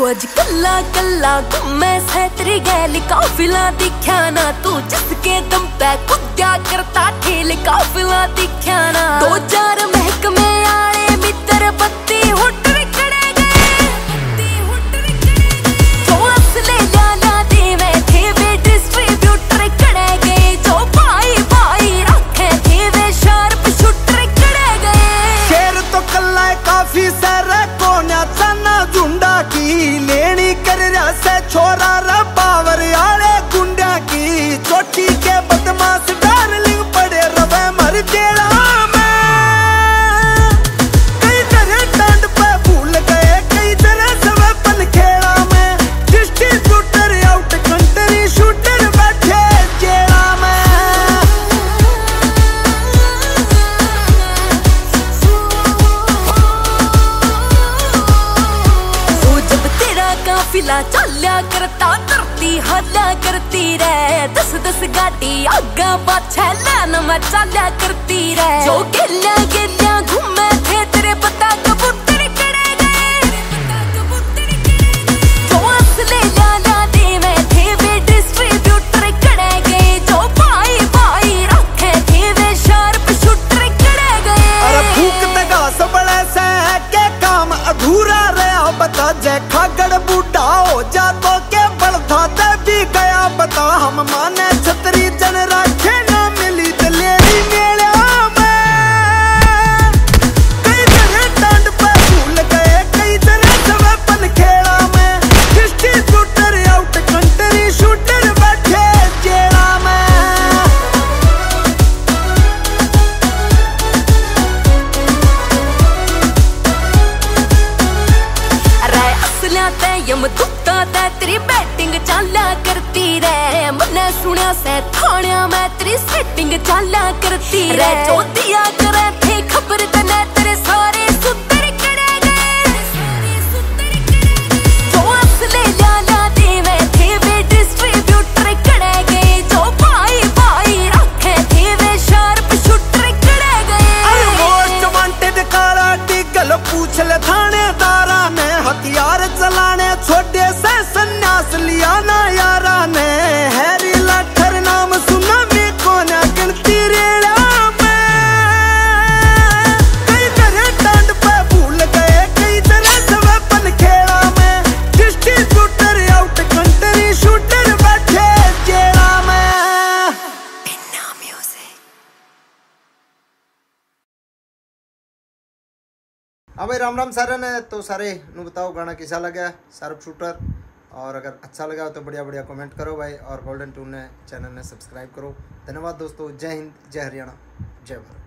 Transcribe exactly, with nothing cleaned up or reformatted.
हो अज कल्ला कल्ला घूमे सैतरी गैल काफिला दिख्या ना तू जिसके दम पे कुद्या करता ठेल काफिला दिख्या ना दो चार महकमे आए मित्र बत्ती हुट खड़े गए जो असले लाला देवे थे वे डिस्ट्रीब्यूटर खड़े गए जो भाई भाई रखे थे वे शार्प शूटर खड़े गए शेर तो कल्ला काफी सर कोन्या चना झुंडा की लेनी कर रहा से छोरा रा पावर आले गुंडा की चोटी के बदमाश डार्लिंग पड़े रवे मर जेड़ा में कई तरह डांड पे भूल गए कई तरह सब पन खेड़ा में डिस्ट्रीब्यूटर आउट कंट्री शूटर बैठे जेड़ा में काफिला चलिया करता धरती हल्ला करती रे दस दस गाड़ी आगा पाछे लैन में चलिया करती रे जो गेलिया गेलिया घूमे थे तेरे पता कबूतर खड़े गए जो असले लाला देवे थे वे डिस्ट्रीब्यूटर खड़े गए जो भाई भाई रखे थे वे शार्प शूटर खड़े गए अरे भूख तगा सबड़े से के काम अधूरा रहा बता जय खागड़ बूढ़ा हो जा तो के बलथा ते भी गया बता हम माने छतरी जन राखे ना मिली ते लेडी मेला में कई तरह डांड पे भूल गए कई तरह सब पन खेड़ा में डिस्ट्रीब्यूटर आउट कंट्री शूटर बैठे जेड़ा में यम दुखता ते तेरी बैटिंग चाला करती रे मन्ने सुनिया से थानिया मैं तेरी सेटिंग चाला करती रे जो दिया करे थे खबर तने तेरे सारे सुतर खड़े गए जो असले लाला देवे थे वे डिस्ट्रीब्यूटर खड़े गए जो भाई भाई रखे थे वे शार्प शूटर खड़े गए अरे मोस्ट वांटेड काला टिकल पूछ ले थानेदारा ने हथियार चलाने छोटे से सन्यास लिया ना यारा ने हैरी लाठर नाम सुना में कोना गिनती रेड़ा में कई तरह डांड पे भूल गए कई तरह सब पन खेड़ा में डिस्ट्रीब्यूटर आउट कंट्री शूटर बैठे जेड़ा में बिना म्यूजिक। हाँ भाई राम राम सारे ने तो सारे नु बताओ गाना कैसा लगा शार्प शूटर और अगर अच्छा लगा तो बढ़िया बढ़िया कमेंट करो भाई और गोल्डन टून ने चैनल ने सब्सक्राइब करो। धन्यवाद दोस्तों। जय हिंद जय हरियाणा जय भारत।